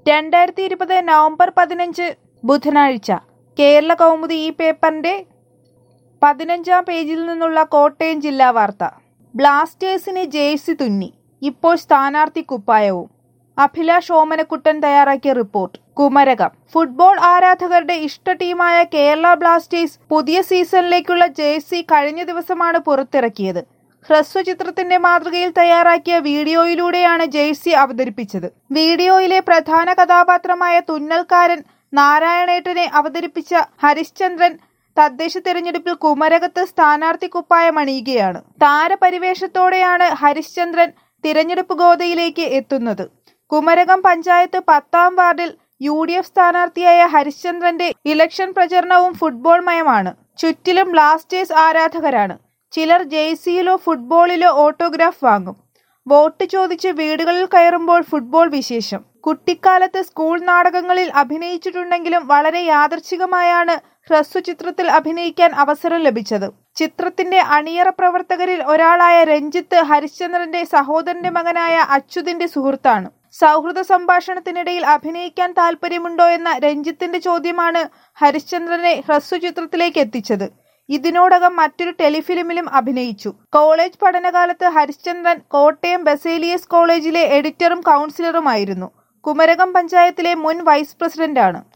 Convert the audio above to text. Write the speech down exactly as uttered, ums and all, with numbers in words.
രണ്ടായിരത്തി ഇരുപത് നവംബർ പതിനഞ്ച് ബുധനാഴ്ച കേരള കൗമുദി ഈ പേപ്പറിന്റെ പതിനഞ്ചാം പേജിൽ നിന്നുള്ള കോട്ടയം ജില്ലാ വാർത്ത. ബ്ലാസ്റ്റേഴ്സിന് ജേഴ്സി തുന്നി, ഇപ്പോൾ സ്ഥാനാർത്ഥി കുപ്പായവും. അഭിലാഷ് ഓമനക്കുട്ടൻ തയ്യാറാക്കിയ റിപ്പോർട്ട്. കുമരകം. ഫുട്ബോൾ ആരാധകരുടെ ഇഷ്ട ടീമായ കേരള ബ്ലാസ്റ്റേഴ്സ് പുതിയ സീസണിലേക്കുള്ള ജേഴ്സി കഴിഞ്ഞ ദിവസമാണ് പുറത്തിറക്കിയത്. ഹ്രസ്വചിത്രത്തിന്റെ മാതൃകയിൽ തയ്യാറാക്കിയ വീഡിയോയിലൂടെയാണ് ജേഴ്സി അവതരിപ്പിച്ചത്. വീഡിയോയിലെ പ്രധാന കഥാപാത്രമായ തുന്നൽക്കാരൻ നാരായണേട്ടനെ അവതരിപ്പിച്ച ഹരിശ്ചന്ദ്രൻ തദ്ദേശ തെരഞ്ഞെടുപ്പിൽ കുമരകത്ത് സ്ഥാനാർത്ഥി കുപ്പായം അണിയുകയാണ്. താരപരിവേഷത്തോടെയാണ് ഹരിശ്ചന്ദ്രൻ തിരഞ്ഞെടുപ്പ് ഗോദയിലേക്ക് എത്തുന്നത്. കുമരകം പഞ്ചായത്ത് പത്താം വാർഡിൽ യു ഡി എഫ് സ്ഥാനാർത്ഥിയായ ഹരിശ്ചന്ദ്രന്റെ ഇലക്ഷൻ പ്രചരണവും ഫുട്ബോൾ മയമാണ്. ചുറ്റിലും ബ്ലാസ്റ്റേഴ്സ് ആരാധകരാണ്. ചിലർ ജേഴ്സിയിലോ ഫുട്ബോളിലോ ഓട്ടോഗ്രാഫ് വാങ്ങും. വോട്ട് ചോദിച്ച് വീടുകളിൽ കയറുമ്പോൾ ഫുട്ബോൾ വിശേഷം. കുട്ടിക്കാലത്ത് സ്കൂൾ നാടകങ്ങളിൽ അഭിനയിച്ചിട്ടുണ്ടെങ്കിലും വളരെ യാദൃച്ഛികമായാണ് ഹ്രസ്വചിത്രത്തിൽ അഭിനയിക്കാൻ അവസരം ലഭിച്ചത്. ചിത്രത്തിന്റെ അണിയറ പ്രവർത്തകരിൽ ഒരാളായ രഞ്ജിത്ത് ഹരിശ്ചന്ദ്രന്റെ സഹോദരന്റെ മകനായ അച്യുതിന്റെ സുഹൃത്താണ്. സൗഹൃദ സംഭാഷണത്തിനിടയിൽ അഭിനയിക്കാൻ താല്പര്യമുണ്ടോ എന്ന രഞ്ജിത്തിന്റെ ചോദ്യമാണ് ഹരിശ്ചന്ദ്രനെ ഹ്രസ്വചിത്രത്തിലേക്ക് എത്തിച്ചത്. ഇതിനോടകം മറ്റൊരു ടെലിഫിലിമിലും അഭിനയിച്ചു. കോളേജ് പഠനകാലത്ത് ഹരിശ്ചന്ദ്രൻ കോട്ടയം ബസേലിയസ് കോളേജിലെ എഡിറ്ററും കൗൺസിലറുമായിരുന്നു. കുമരകം പഞ്ചായത്തിലെ മുൻ വൈസ് പ്രസിഡന്റാണ്.